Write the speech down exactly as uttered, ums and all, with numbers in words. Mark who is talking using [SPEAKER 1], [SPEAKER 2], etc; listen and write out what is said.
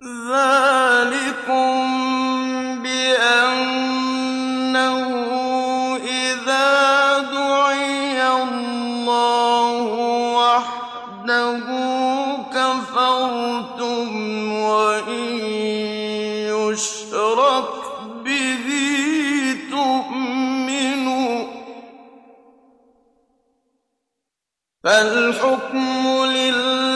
[SPEAKER 1] ذَٰلِكُم بِأَنَّهُ إِذَا دُعِيَ اللَّهُ وَحْدَهُ كَفَرْتُمْ وَإِن يُشْرَكْ بِهِ تُؤْمِنُوا ۚ فَالْحُكْمُ لِلَّهِ